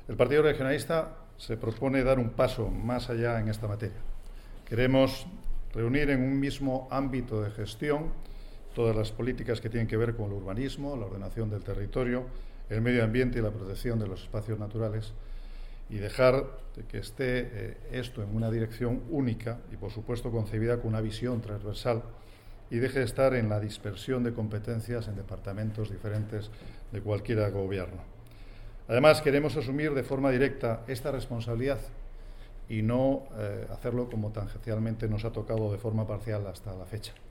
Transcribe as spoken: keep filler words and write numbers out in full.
El Partido Regionalista se propone dar un paso más allá en esta materia. Queremos reunir en un mismo ámbito de gestión todas las políticas que tienen que ver con el urbanismo, la ordenación del territorio, el medio ambiente y la protección de los espacios naturales, y dejar de que esté eh, esto en una dirección única y, por supuesto, concebida con una visión transversal, y deje de estar en la dispersión de competencias en departamentos diferentes de cualquier gobierno. Además, queremos asumir de forma directa esta responsabilidad y no eh, hacerlo como tangencialmente nos ha tocado de forma parcial hasta la fecha.